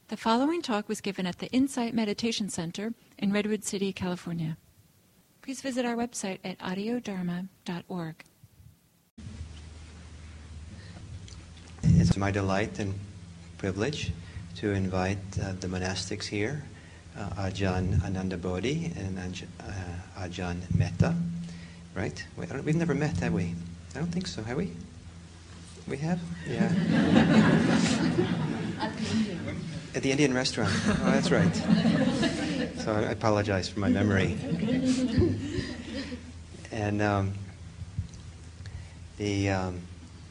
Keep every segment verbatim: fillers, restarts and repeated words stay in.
The following talk was given at the Insight Meditation Center in Redwood City, California. Please visit our website at audio dharma dot org. It's my delight and privilege to invite uh, the monastics here, uh, Ajahn Ananda Bodhi and Aj- uh, Ajahn Metta. Right? We, I don't, we've never met, have we? I don't think so, have we? We have? Yeah. At the Indian restaurant. Oh, that's right. So I apologize for my memory. And um, the... Um,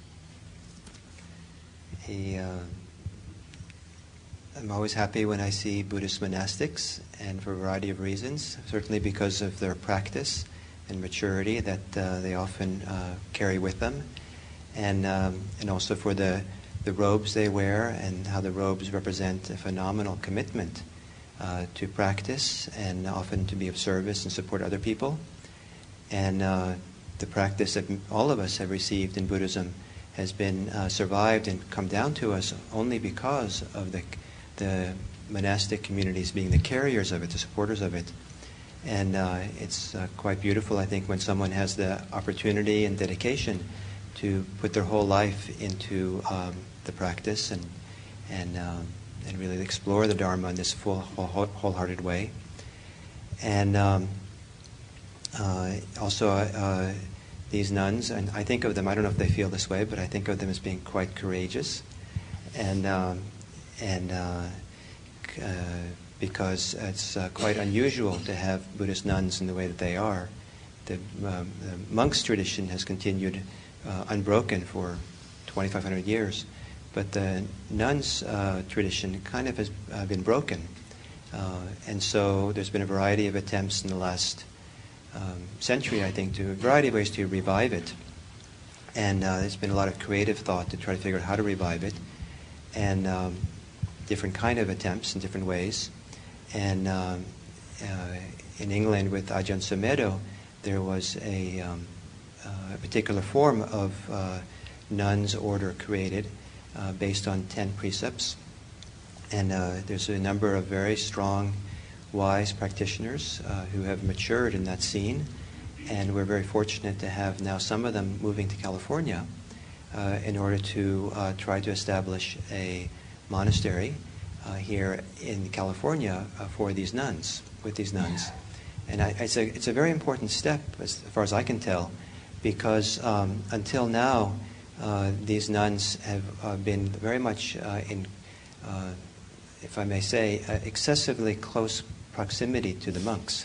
He, uh, I'm always happy when I see Buddhist monastics, and for a variety of reasons. Certainly because of their practice and maturity that uh, they often uh, carry with them, and um, and also for the the robes they wear and how the robes represent a phenomenal commitment uh, to practice and often to be of service and support other people. And uh, the practice that all of us have received in Buddhism has been uh, survived and come down to us only because of the the monastic communities being the carriers of it, the supporters of it. And uh, it's uh, quite beautiful, I think, when someone has the opportunity and dedication to put their whole life into um, the practice and and um, and really explore the Dharma in this full, whole, wholehearted way. And um, uh, also. Uh, These nuns, and I think of them, I don't know if they feel this way, but I think of them as being quite courageous, and um, and uh, uh, because it's uh, quite unusual to have Buddhist nuns in the way that they are. The, um, the monks' tradition has continued uh, unbroken for twenty-five hundred years, but the nuns' uh, tradition kind of has uh, been broken, uh, and so there's been a variety of attempts in the last Um, century, I think, to a variety of ways to revive it. And uh, there's been a lot of creative thought to try to figure out how to revive it, and um, different kind of attempts in different ways. And um, uh, in England with Ajahn Sumedho, there was a, um, uh, a particular form of uh, nuns order created uh, based on ten precepts. And uh, there's a number of very strong wise practitioners uh, who have matured in that scene, and we're very fortunate to have now some of them moving to California uh, in order to uh, try to establish a monastery uh, here in California uh, for these nuns, with these nuns. And I, it's, a, it's a very important step, as far as I can tell, because um, until now uh, these nuns have uh, been very much uh, in, uh, if I may say, uh, excessively close proximity to the monks.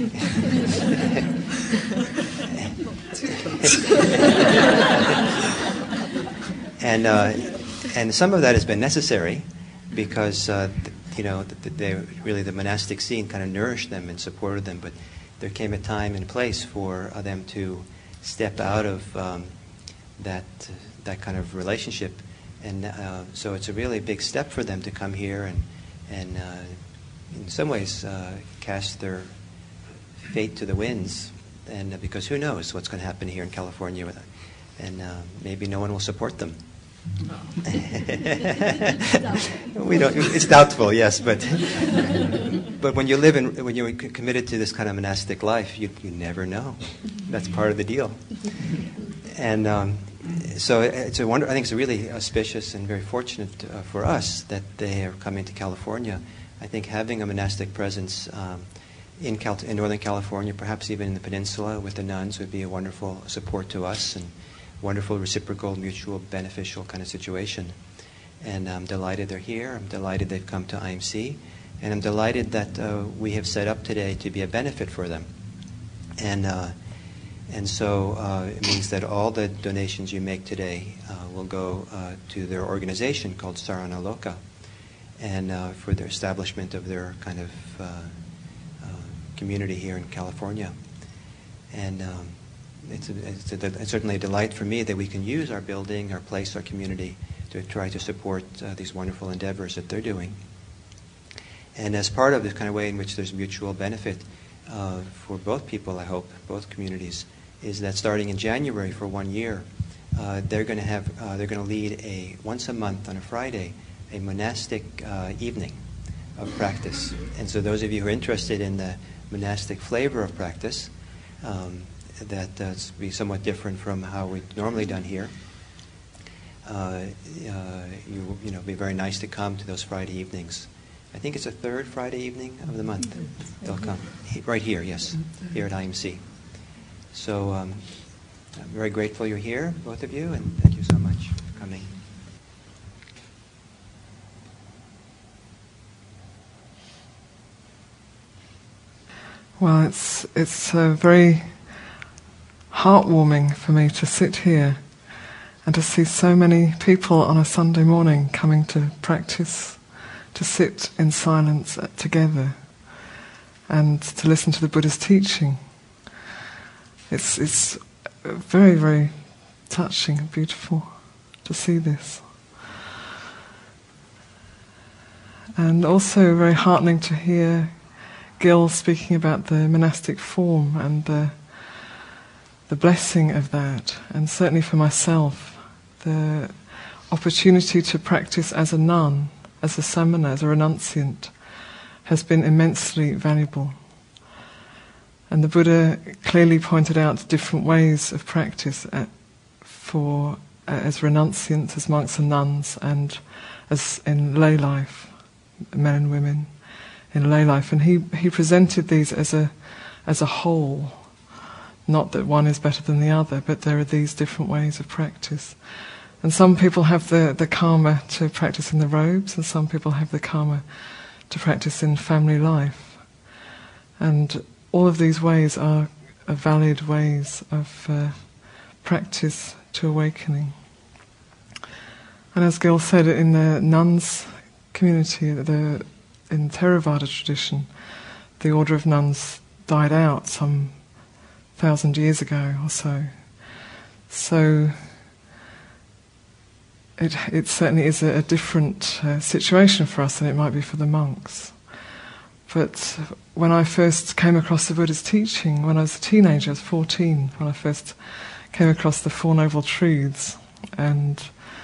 and uh, and some of that has been necessary because uh, you know they really the monastic scene kind of nourished them and supported them. But there came a time and place for uh, them to step out of um, that uh, that kind of relationship, and uh, so it's a really big step for them to come here and and. Uh, in some ways, uh, cast their fate to the winds, and uh, because who knows what's going to happen here in California, with, and uh, maybe no one will support them. No. we don't. It's doubtful, yes, but but when you live in, when you're committed to this kind of monastic life, you you never know. That's part of the deal, and. Um, So it's a wonder. I think it's really auspicious and very fortunate uh, for us that they are coming to California. I think having a monastic presence um, in, Cal- in Northern California, perhaps even in the peninsula with the nuns, would be a wonderful support to us and wonderful reciprocal, mutual, beneficial kind of situation. And I'm delighted they're here. I'm delighted they've come to I M C. And I'm delighted that uh, we have set up today to be a benefit for them. And uh, and so uh, it means that all the donations you make today uh, will go uh, to their organization called Sarana Loka, and uh, for the establishment of their kind of uh, uh, community here in California. And um, it's, a, it's, a, it's certainly a delight for me that we can use our building, our place, our community to try to support uh, these wonderful endeavors that they're doing. And as part of this kind of way in which there's mutual benefit uh, for both people, I hope, both communities, is that starting in January for one year, uh, they're going to have uh, they're going to lead a once a month on a Friday a monastic uh, evening of practice. And so those of you who are interested in the monastic flavor of practice, um, that uh, be somewhat different from how we've normally done here, uh, uh, you, you know, it'd be very nice to come to those Friday evenings. I think it's the third Friday evening of the month. They'll come. He, right here, yes, here at I M C. So um, I'm very grateful you're here, both of you, and thank you so much for coming. Well, it's it's uh, very heartwarming for me to sit here and to see so many people on a Sunday morning coming to practice, to sit in silence together and to listen to the Buddha's teaching. It's it's very, very touching and beautiful to see this. And also very heartening to hear Gil speaking about the monastic form and the the blessing of that, and certainly for myself, the opportunity to practice as a nun, as a samana, as a renunciant, has been immensely valuable. And the Buddha clearly pointed out different ways of practice at, for uh, as renunciants, as monks and nuns, and as in lay life, men and women in lay life. And he, he presented these as a as a whole, not that one is better than the other, but there are these different ways of practice. And some people have the, the karma to practice in the robes, and some people have the karma to practice in family life. And all of these ways are, are valid ways of uh, practice to awakening. And as Gil said, in the nuns community, the, in Theravada tradition, the order of nuns died out some thousand years ago or so. So it it certainly is a, a different uh, situation for us than it might be for the monks. But when I first came across the Buddha's teaching, when I was a teenager, I was fourteen, when I first came across the Four Noble Truths, and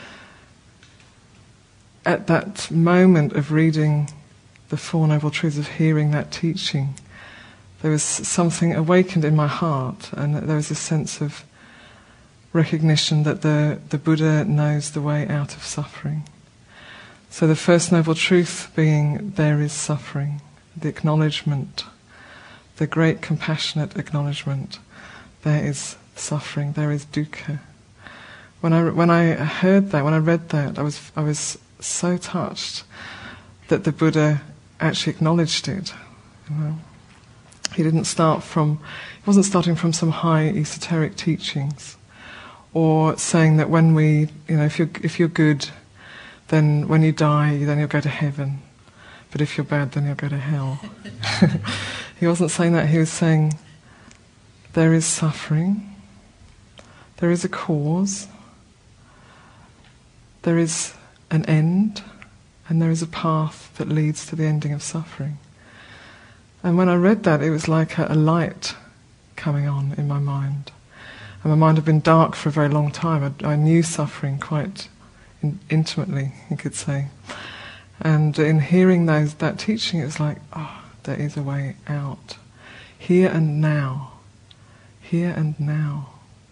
at that moment of reading the Four Noble Truths, of hearing that teaching, there was something awakened in my heart, and there was a sense of recognition that the, the Buddha knows the way out of suffering. So the first noble truth being, there is suffering, the acknowledgement, the great compassionate acknowledgement, there is suffering, there is dukkha. When I when I heard that, when I read that, I was I was so touched that the Buddha actually acknowledged it. You know? He didn't start from, he wasn't starting from some high esoteric teachings, or saying that when we, you know, if you're if you're good, then when you die, then you'll go to heaven. But if you're bad, then you'll go to hell. He wasn't saying that. He was saying, there is suffering, there is a cause, there is an end, and there is a path that leads to the ending of suffering. And when I read that, it was like a, a light coming on in my mind. And my mind had been dark for a very long time. I, I knew suffering quite in, intimately, you could say. And in hearing those that teaching, it was like, oh, there is a way out. Here and now. Here and now.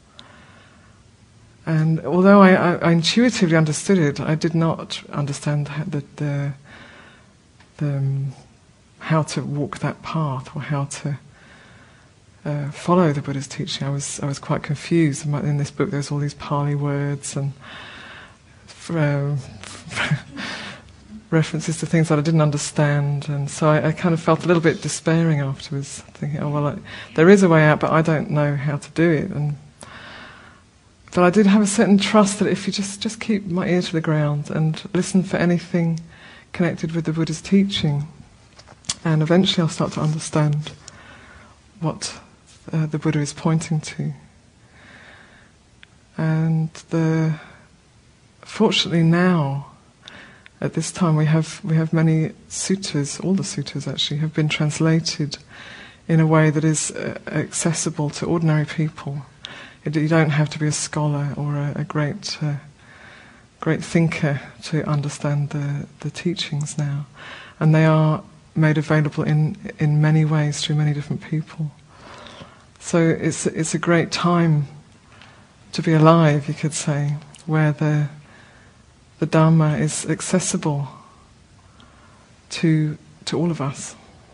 And although I, I, I intuitively understood it, I did not understand the, the, the um, how to walk that path, or how to uh, follow the Buddha's teaching. I was I was quite confused. In this book, there's all these Pali words and uh, references to things that I didn't understand, and so I, I kind of felt a little bit despairing afterwards, thinking, oh well, I, there is a way out, but I don't know how to do it. And but I did have a certain trust that if you just just keep my ear to the ground and listen for anything connected with the Buddha's teaching, and eventually I'll start to understand what uh, the Buddha is pointing to. And the fortunately now, at this time, we have we have many suttas. All the suttas actually have been translated in a way that is uh, accessible to ordinary people. It, you don't have to be a scholar or a, a great uh, great thinker to understand the the teachings now. and they are made available in in many ways through many different people. So it's it's a great time to be alive, you could say, where the the Dharma is accessible to to all of us.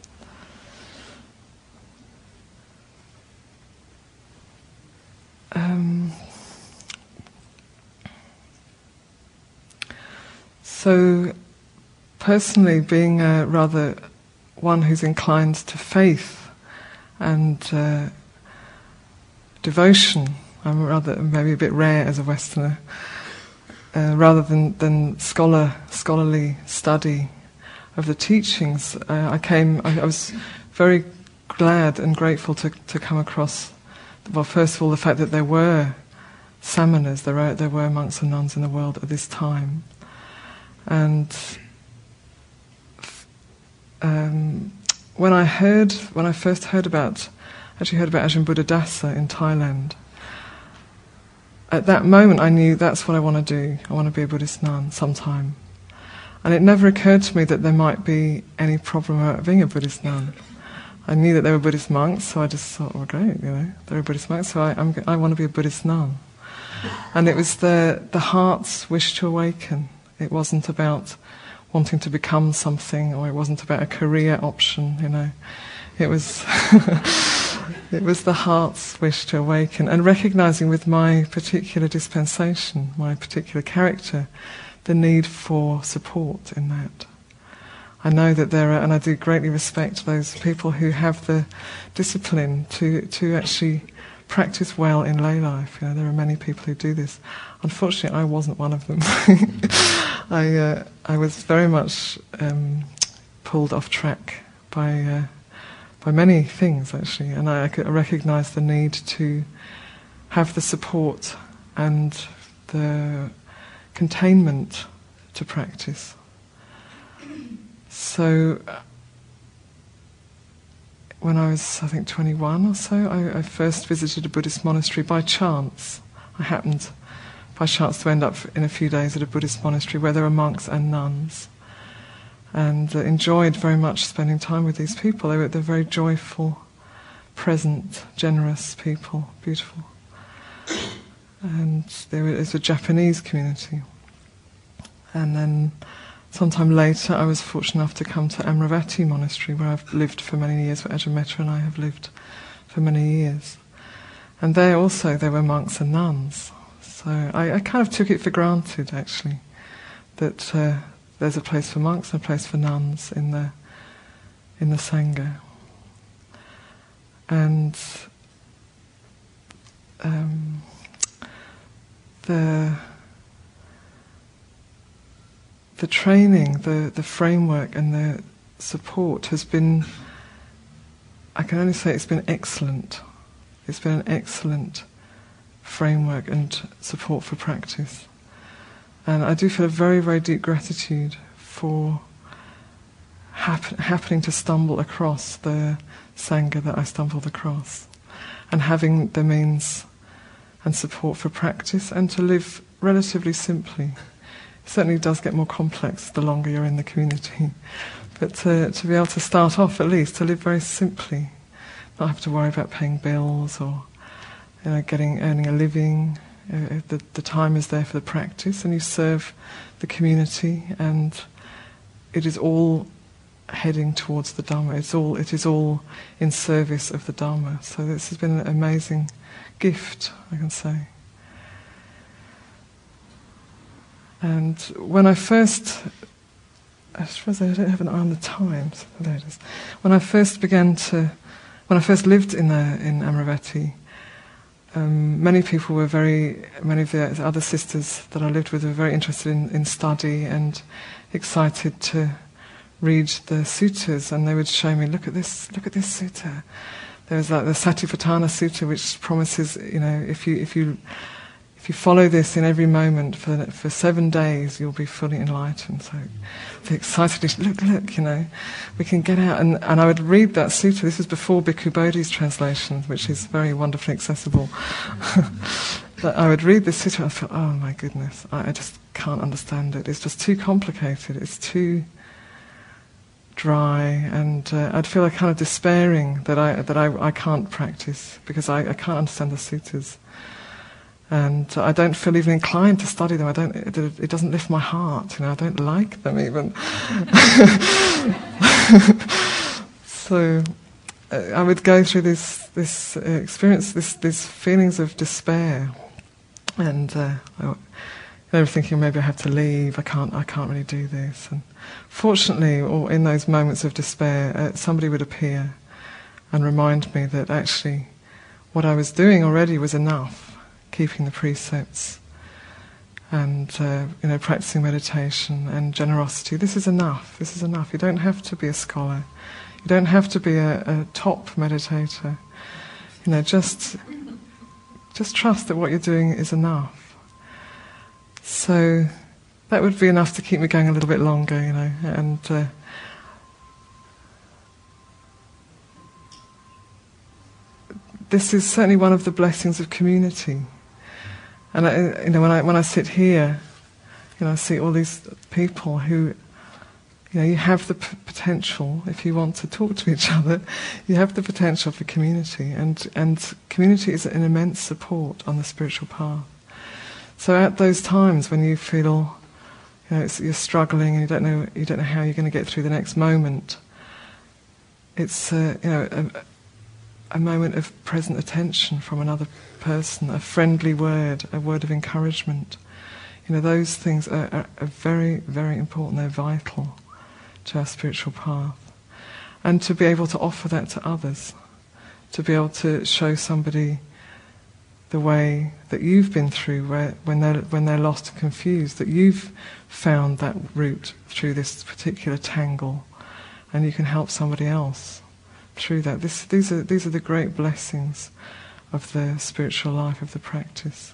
Um, so, personally, being a rather one who's inclined to faith and uh, devotion, I'm rather maybe a bit rare as a Westerner, uh, rather than, than scholar scholarly study of the teachings. Uh, I came. I, I was very glad and grateful to to come across. Well, first of all, the fact that there were samanas, there were there were monks and nuns in the world at this time, and um, when I heard, when I first heard about, actually heard about Ajahn Buddhadasa in Thailand, at that moment I knew that's what I want to do. I want to be a Buddhist nun sometime, and it never occurred to me that there might be any problem about being a Buddhist nun. I knew that they were Buddhist monks, so I just thought, well, great, you know, they're a Buddhist monk, so I, I'm, I want to be a Buddhist nun. And it was the the heart's wish to awaken. It wasn't about wanting to become something, or it wasn't about a career option, you know. It was it was the heart's wish to awaken, and recognizing with my particular dispensation, my particular character, the need for support in that. I know that there are, and I do greatly respect those people who have the discipline to, to actually practice well in lay life. You know, there are many people who do this. Unfortunately, I wasn't one of them. I uh, I was very much um, pulled off track by uh, by many things actually, and I, I recognise the need to have the support and the containment to practice. So, when I was, I think, twenty-one or so, I, I first visited a Buddhist monastery by chance. I happened, by chance, to end up in a few days at a Buddhist monastery where there were monks and nuns, and uh, enjoyed very much spending time with these people. They were they're very joyful, present, generous people, beautiful. And there was a Japanese community. And then sometime later, I was fortunate enough to come to Amravati Monastery, where I've lived for many years, where Ajahn Metta and I have lived for many years. And there also, there were monks and nuns. So I, I kind of took it for granted, actually, that uh, there's a place for monks and a place for nuns in the in the Sangha. And um, the the training, the, the framework and the support has been, I can only say it's been excellent. It's been an excellent framework and support for practice. And I do feel a very, very deep gratitude for hap- happening to stumble across the Sangha that I stumbled across, and having the means and support for practice and to live relatively simply. It certainly does get more complex the longer you're in the community, but to, to be able to start off at least, to live very simply, not have to worry about paying bills or, you know, getting earning a living. Uh, the, the time is there for the practice, and you serve the community, and it is all heading towards the Dharma. It's all it is all in service of the Dharma. So this has been an amazing gift, I can say. And when I first, I suppose I don't have an eye on the time, so there it is. When I first began to, when I first lived in the, in Amravati, um, many people were very, many of the other sisters that I lived with were very interested in, in study and excited to read the suttas, and they would show me, look at this, look at this sutta. There was like the Satipatthana Sutta, which promises, you know, if you if you If you follow this in every moment for for seven days, you'll be fully enlightened. So, so excitedly, look, look, you know, we can get out. And, and I would read that sutta. This was before Bhikkhu Bodhi's translation, which is very wonderfully accessible. But I would read this sutta and I thought, oh my goodness, I, I just can't understand it. It's just too complicated. It's too, dry, and uh, I'd feel like kind of despairing that I that I, I can't practice because I, I can't understand the suttas, and I don't feel even inclined to study them. I don't. It, it doesn't lift my heart. You know, I don't like them even. So uh, I would go through this this uh, experience, this these feelings of despair, and uh, I, they were thinking maybe I have to leave. I can't. I can't really do this. And fortunately, or in those moments of despair, uh, somebody would appear and remind me that actually what I was doing already was enough, keeping the precepts and uh, you know, practicing meditation and generosity. This is enough. This is enough. You don't have to be a scholar. You don't have to be a, a top meditator. You know, just just trust that what you're doing is enough. So that would be enough to keep me going a little bit longer, you know. And uh, this is certainly one of the blessings of community. And I, you know, when I when I sit here, you know, I see all these people who, you know, you have the p- potential, if you want to talk to each other, you have the potential for community, and and community is an immense support on the spiritual path. So at those times when you feel, you know, it's, you're struggling and you don't know you don't know how you're going to get through the next moment, it's uh, you know a, a moment of present attention from another person, a friendly word, a word of encouragement. You know, those things are, are, are very, very important. They're vital to our spiritual path. And to be able to offer that to others, to be able to show somebody the way that you've been through, where when they're when they're lost and confused, that you've found that route through this particular tangle, and you can help somebody else through that. This, these are these are the great blessings of the spiritual life, of the practice.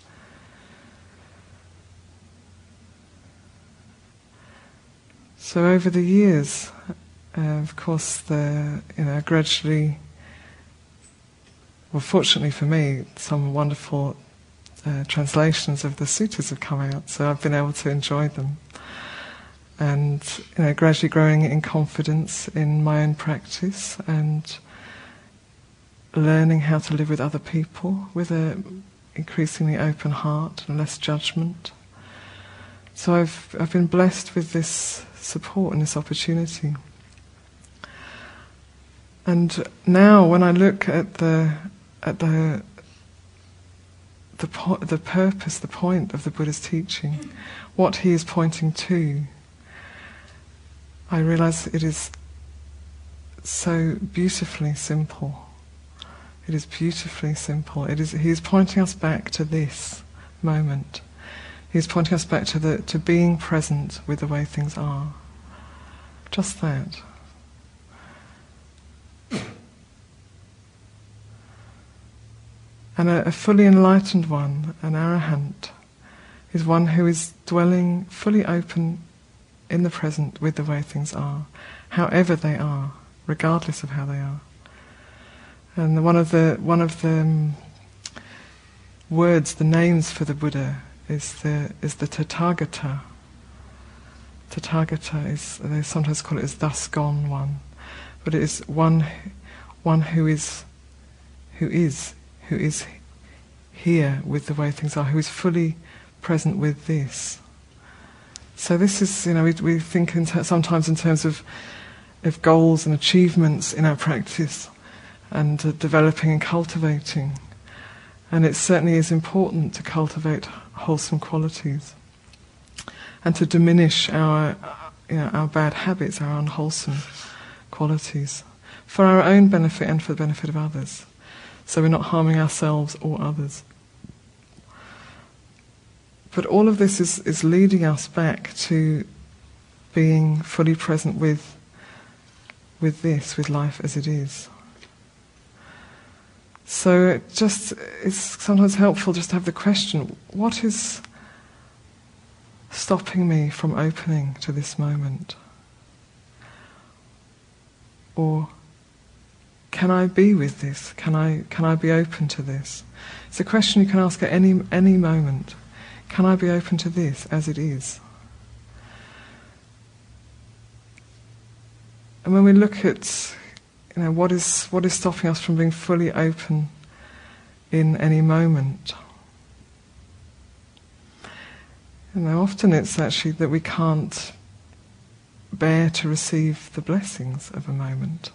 So over the years, uh, of course, the you know gradually, well, fortunately for me, some wonderful uh, translations of the suttas have come out, so I've been able to enjoy them, and you know, gradually growing in confidence in my own practice and learning how to live with other people with a increasingly open heart and less judgment. So I've I've been blessed with this support and this opportunity. And now, when I look at the at the the po- the purpose, the point of the Buddha's teaching, what he is pointing to, I realize it is so beautifully simple. It is beautifully simple. It is. He is pointing us back to this moment. He is pointing us back to the to being present with the way things are. Just that. And a, a fully enlightened one, an arahant, is one who is dwelling fully open in the present with the way things are, however they are, regardless of how they are. And one of the one of the um, words, the names for the Buddha, is the is the Tathagata. Tathagata is, they sometimes call it as thus gone one, but it is one one who is who is who is here with the way things are, who is fully present with this. So this is, you know, we we think in ter- sometimes in terms of of goals and achievements in our practice, and uh, developing and cultivating. And it certainly is important to cultivate wholesome qualities and to diminish our, you know, our bad habits, our unwholesome qualities, for our own benefit and for the benefit of others, so we're not harming ourselves or others. But all of this is, is leading us back to being fully present with with this, with life as it is. So it just it's sometimes helpful just to have the question, what is stopping me from opening to this moment? Or can I be with this? Can I can I be open to this? It's a question you can ask at any any moment. Can I be open to this as it is? and when we look at, you know, what is what is stopping us from being fully open in any moment, you know, often it's actually that we can't bear to receive the blessings of a moment.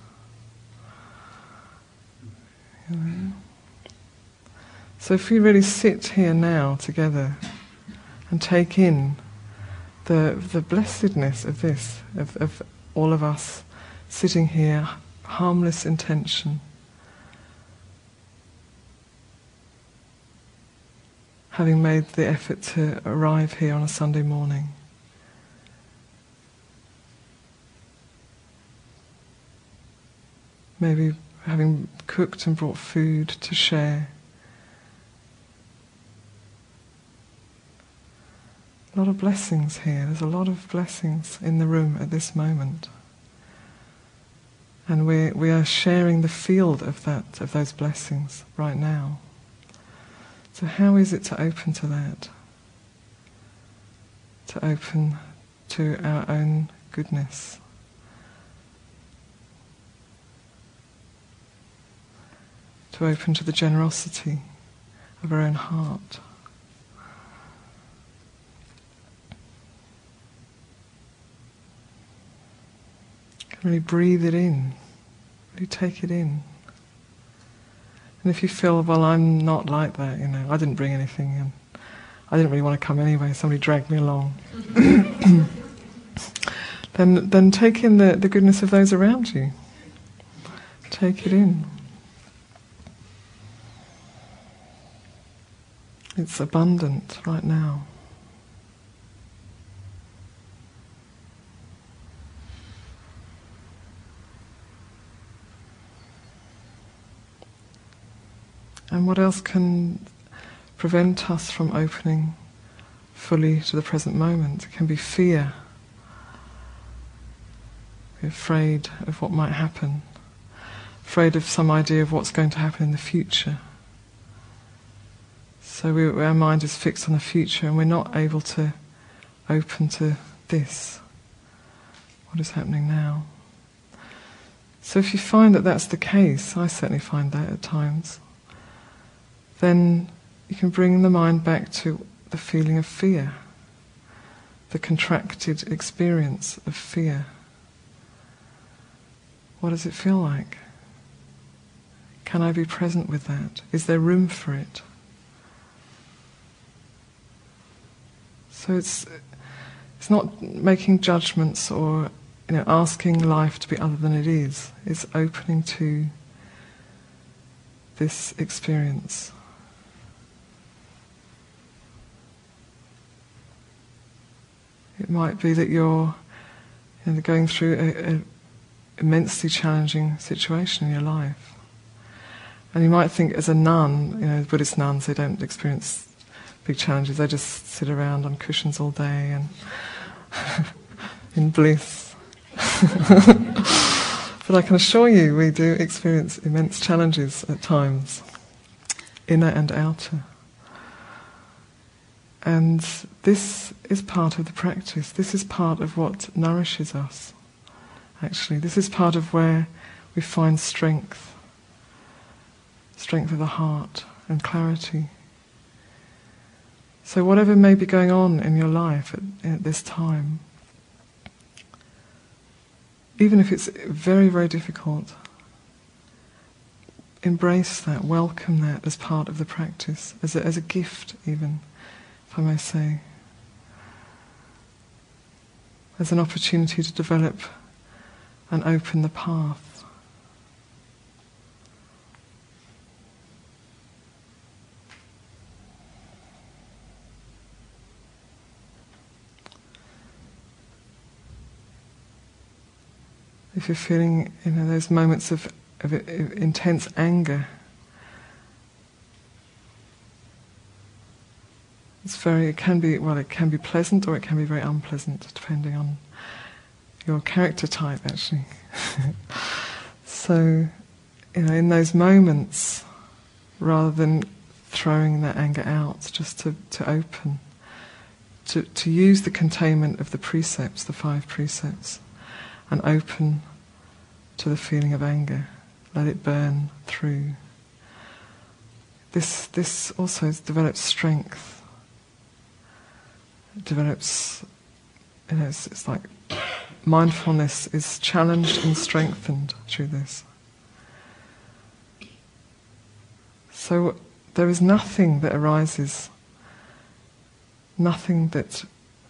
You know? So if we really sit here now together and take in the the blessedness of this, of, of all of us sitting here, harmless intention, having made the effort to arrive here on a Sunday morning. Maybe having cooked and brought food to share. A lot of blessings here. There's a lot of blessings in the room at this moment. And we we are sharing the field of that, of those blessings right now. So how is it to open to that? To open to our own goodness. To open to the generosity of our own heart. Really breathe it in. Really take it in. And if you feel, well, I'm not like that, you know, I didn't bring anything and I didn't really want to come anyway, somebody dragged me along. then then take in the, the goodness of those around you. Take it in. It's abundant right now. And what else can prevent us from opening fully to the present moment? It can be fear. We're afraid of what might happen. Afraid of some idea of what's going to happen in the future. So we, our mind is fixed on the future and we're not able to open to this. What is happening now? So if you find that that's the case, I certainly find that at times, then you can bring the mind back to the feeling of fear, the contracted experience of fear. What does it feel like? Can I be present with that? Is there room for it? So it's it's not making judgments or, you know, asking life to be other than it is. It's opening to this experience. It might be that you're, you know, going through an immensely challenging situation in your life. And you might think as a nun, you know, Buddhist nuns, they don't experience big challenges, they just sit around on cushions all day and in bliss. But I can assure you we do experience immense challenges at times, inner and outer. And this is part of the practice. This is part of what nourishes us, actually. This is part of where we find strength, strength of the heart and clarity. So whatever may be going on in your life at, at this time, even if it's very, very difficult, embrace that, welcome that as part of the practice, as a, as a gift even, if I may say, as an opportunity to develop and open the path. If you're feeling, you know, those moments of, of, of intense anger, it's very, it can be, well, it can be pleasant or it can be very unpleasant, depending on your character type, actually. So, you know, in those moments, rather than throwing that anger out, just to, to open, to, to use the containment of the precepts, the five precepts, and open to the feeling of anger. Let it burn through. This this also develops strength. It develops, you know, it's, it's like mindfulness is challenged and strengthened through this. So there is nothing that arises, nothing that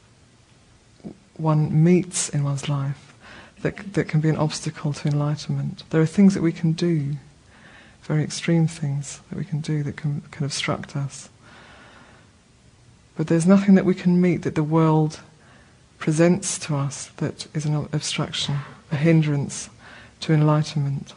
one meets in one's life that that can be an obstacle to enlightenment. There are things that we can do, very extreme things that we can do that can, can obstruct us. But there's nothing that we can meet that the world presents to us that is an obstruction, a hindrance to enlightenment.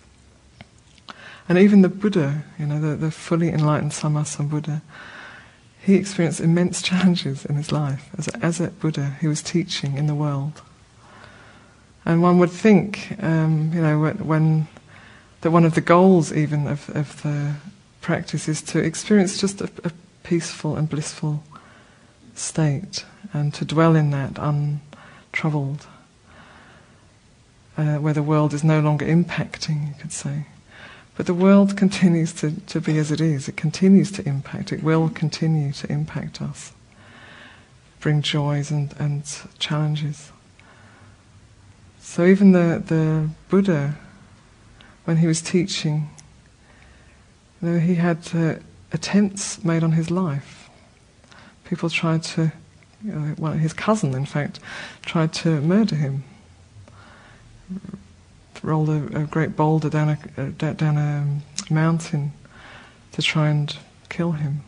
And even the Buddha, you know, the, the fully enlightened Sammasambuddha Buddha, he experienced immense challenges in his life. As a, as a Buddha, he was teaching in the world. And one would think, um, you know, when, when that one of the goals even of, of the practice is to experience just a, a peaceful and blissful state and to dwell in that untroubled, uh, where the world is no longer impacting, you could say. But the world continues to, to be as it is. It continues to impact. It will continue to impact us, bring joys and, and challenges. So even the, the Buddha, when he was teaching, you know, he had uh, attempts made on his life. People tried to, you know, well, his cousin, in fact, tried to murder him. Rolled a, a great boulder down a, uh, down a mountain to try and kill him.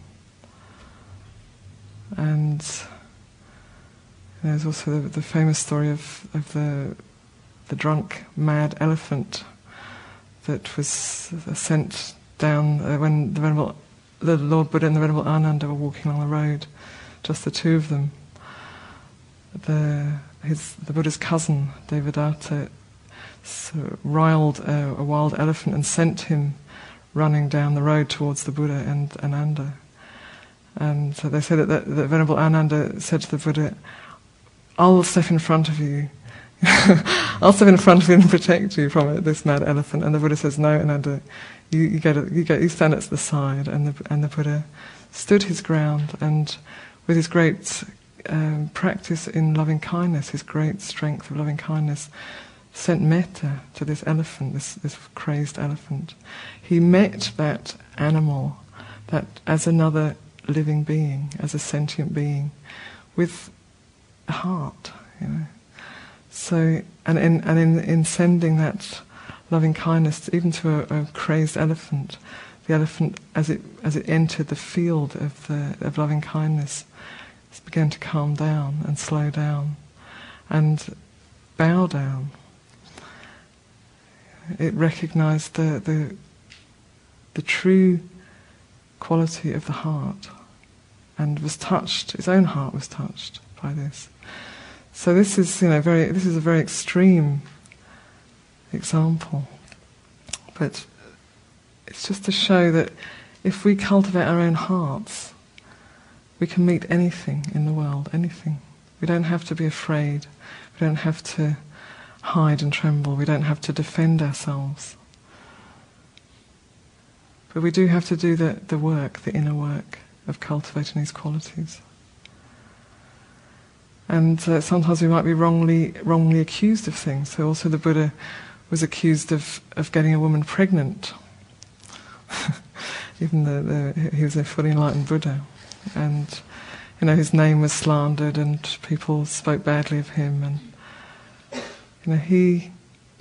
And there's also the, the famous story of, of the the drunk, mad elephant that was sent down uh, when the Venerable, the Lord Buddha and the Venerable Ananda were walking along the road, just the two of them. The his the Buddha's cousin, Devadatta, so riled a, a wild elephant and sent him running down the road towards the Buddha and Ananda. And so they say that the, the Venerable Ananda said to the Buddha, "I'll step in front of you. I'll step in front of you and protect you from it, this mad elephant." And the Buddha says, "No, Ananda, you, you go to, you go, you stand at the side." And the and the Buddha stood his ground, and with his great um, practice in loving kindness, his great strength of loving kindness, sent metta to this elephant, this, this crazed elephant. He met that animal, that as another living being, as a sentient being, with a heart, you know. So, and in and in, in sending that loving kindness, even to a, a crazed elephant, the elephant, as it as it entered the field of the of loving kindness, began to calm down and slow down, and bow down. It recognised the, the the true quality of the heart, and was touched. Its own heart was touched by this. So this is, you know, very. This is a very extreme example, but it's just to show that if we cultivate our own hearts, we can meet anything in the world. Anything. We don't have to be afraid. We don't have to hide and tremble. We don't have to defend ourselves. But we do have to do the, the work, the inner work of cultivating these qualities. And uh, sometimes we might be wrongly wrongly accused of things. So also the Buddha was accused of, of getting a woman pregnant. Even though the, he was a fully enlightened Buddha. And, you know, his name was slandered and people spoke badly of him. And, you know, he,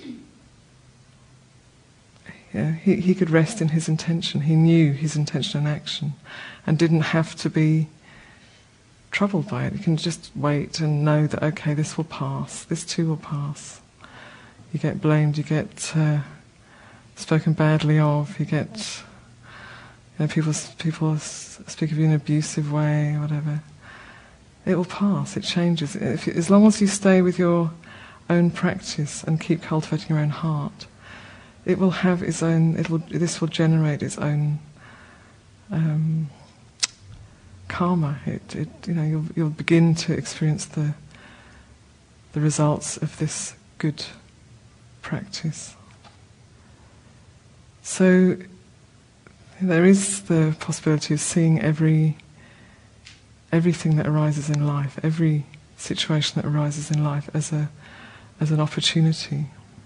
yeah, he, he could rest in his intention. He knew his intention and action and didn't have to be troubled by it. You can just wait and know that, okay, this will pass, this too will pass. You get blamed, you get uh, spoken badly of, you get, you know, people people speak of you in an abusive way or whatever. It will pass, it changes. If you, as long as you stay with your own practice and keep cultivating your own heart, it will have its own, it will, this will generate its own um, karma. It, it, you know, you'll, you'll begin to experience the the results of this good practice. So there is the possibility of seeing every everything that arises in life, every situation that arises in life as a as an opportunity.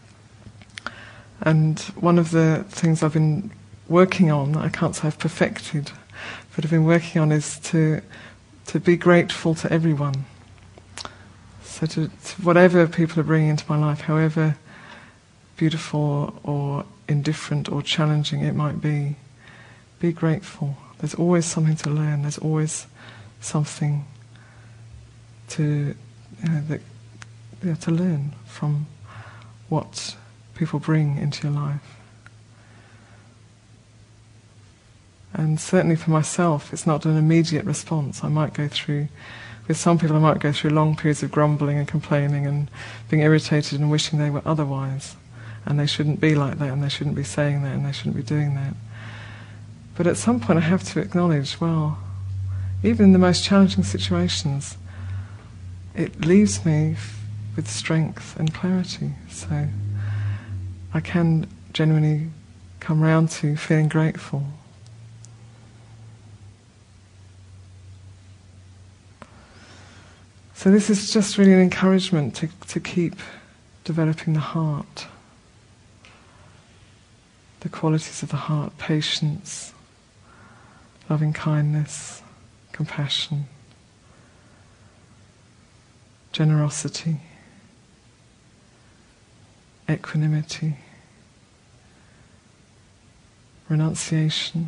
And one of the things I've been working on, I can't say I've perfected, but I've been working on is to to be grateful to everyone. So to, to whatever people are bringing into my life, however beautiful or indifferent or challenging it might be, be grateful. There's always something to learn. There's always something to you know, that, yeah, to learn from what people bring into your life. And certainly for myself, it's not an immediate response. I might go through, with some people I might go through long periods of grumbling and complaining and being irritated and wishing they were otherwise. And they shouldn't be like that, and they shouldn't be saying that, and they shouldn't be doing that. But at some point I have to acknowledge, well, even in the most challenging situations, it leaves me f- with strength and clarity. So I can genuinely come round to feeling grateful. So this is just really an encouragement to, to keep developing the heart, the qualities of the heart: patience, loving kindness, compassion, generosity, equanimity, renunciation.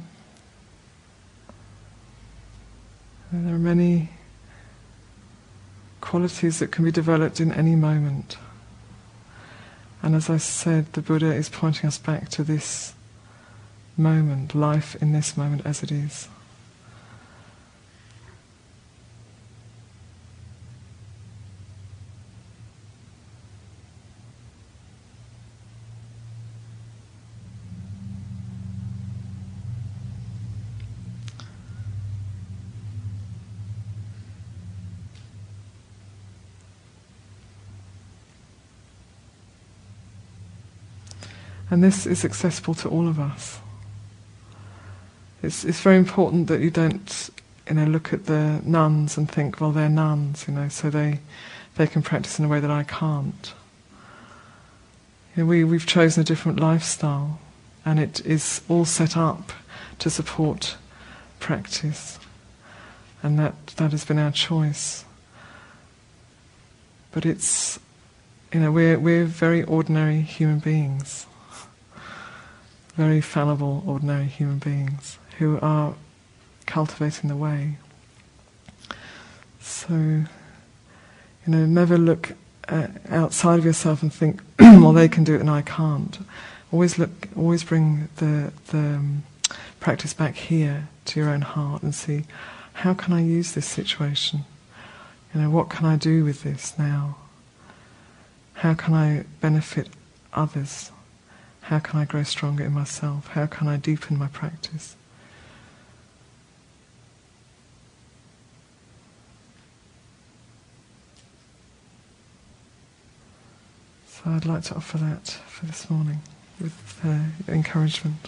And there are many qualities that can be developed in any moment. And as I said, the Buddha is pointing us back to this moment, life in this moment as it is. And this is accessible to all of us. It's, it's very important that you don't, you know, look at the nuns and think, well, they're nuns, you know, so they they can practice in a way that I can't. You know, we we've chosen a different lifestyle, and it is all set up to support practice, and that that has been our choice. But it's, you know, we're we're very ordinary human beings. Very fallible, ordinary human beings who are cultivating the way. So, you know, never look uh, outside of yourself and think, well, they can do it and I can't. Always look, always bring the the um, practice back here to your own heart and see, how can I use this situation? You know, what can I do with this now? How can I benefit others? How can I grow stronger in myself? How can I deepen my practice? So I'd like to offer that for this morning with uh, encouragement.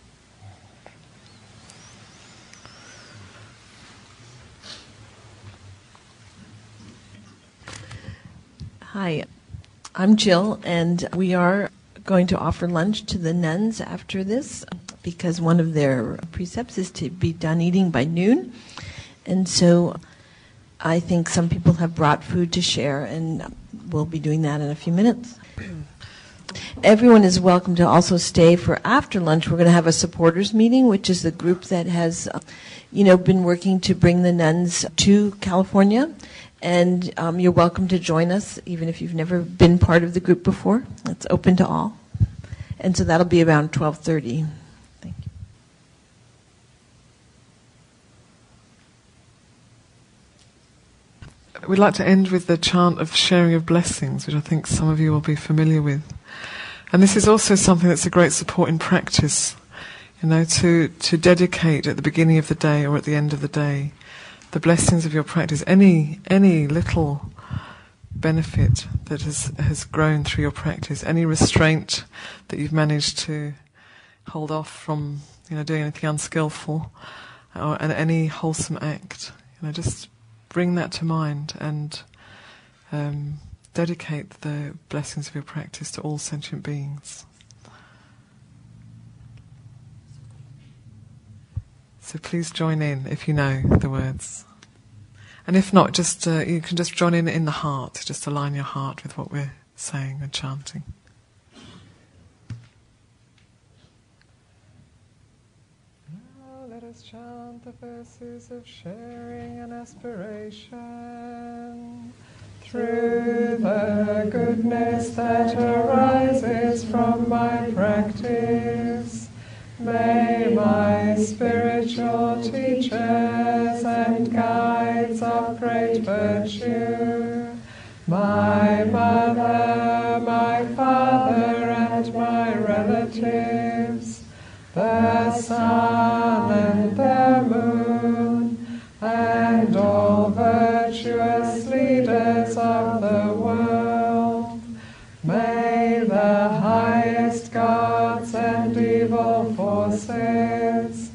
Hi, I'm Jill, and we are going to offer lunch to the nuns after this, because one of their precepts is to be done eating by noon. And so I think some people have brought food to share, and we'll be doing that in a few minutes. Everyone is welcome to also stay for after lunch. We're going to have a supporters meeting, which is the group that has, you know, been working to bring the nuns to California. And um, you're welcome to join us, even if you've never been part of the group before. It's open to all. And so that'll be around twelve thirty. Thank you. We'd like to end with the chant of sharing of blessings, which I think some of you will be familiar with. And this is also something that's a great support in practice, you know, to, to dedicate at the beginning of the day or at the end of the day the blessings of your practice, any any little benefit that has has grown through your practice, any restraint that you've managed to hold off from, you know, doing anything unskillful, or and any wholesome act, you know, just bring that to mind and um, dedicate the blessings of your practice to all sentient beings. So please join in if you know the words. And if not, just uh, you can just join in in the heart, just align your heart with what we're saying and chanting. Now let us chant the verses of sharing and aspiration. Through the goodness that arises from my practice, may my spiritual teachers and guides of great virtue, my mother, my father, and my relatives, the sun and the moon, and all virtuous leaders of the world, may the highest gods and evil forces,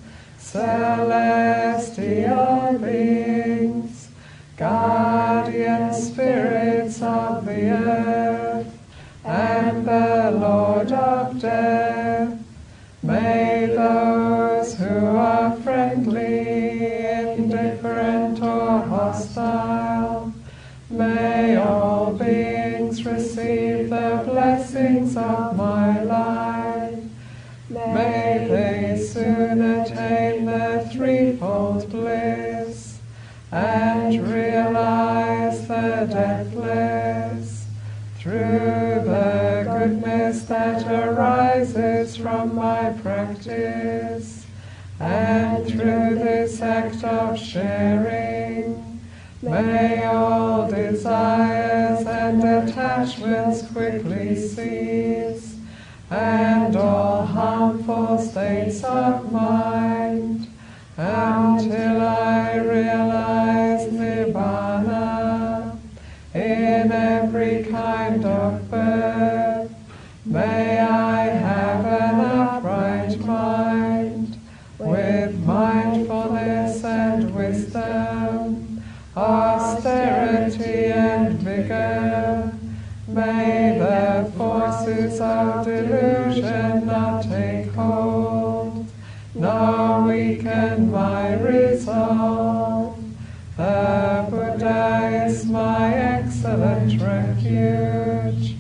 celestial beings, guardian spirits of the earth, and the Lord of death, may those who are friendly, indifferent, or hostile, may all beings receive the blessings of my life. May they soon attain the threefold bliss and realize the deathless. Through the goodness that arises from my practice, and through this act of sharing, may all desires and attachments quickly cease, and all harmful states of mind, until I realize Nibbana in every kind of birth. May I have an upright mind, with mindfulness and wisdom, austerity and vigor. May the forces of delusion not take hold, nor weaken my resolve. The Buddha is my excellent refuge.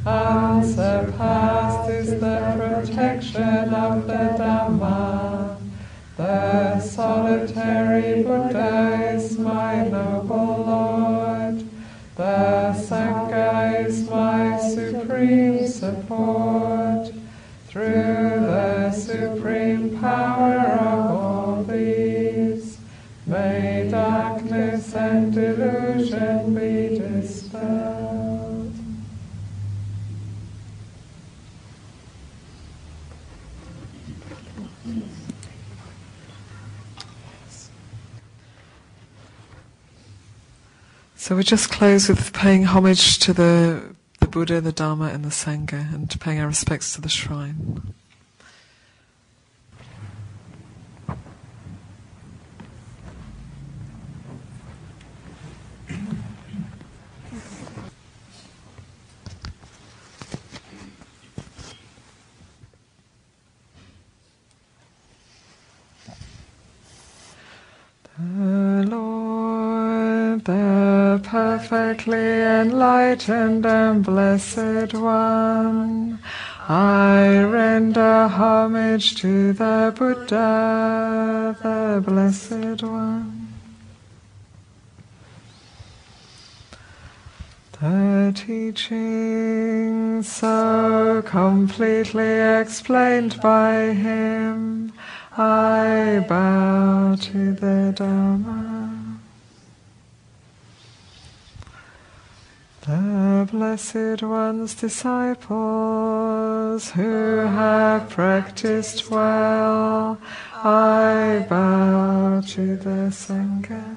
Unsurpassed is the protection of the Dhamma. The solitary Buddha is my noble Lord. The Sangha is my supreme support. Through the supreme power of all these, may darkness and delusion be dispelled. So we just close with paying homage to the, the Buddha, the Dharma, and the Sangha, and paying our respects to the shrine. The Lord, the perfectly enlightened and blessed One, I render homage to the Buddha, the blessed One. The teaching so completely explained by him, I bow to the Dhamma. The Blessed One's disciples who have practiced well, I bow to the Sangha.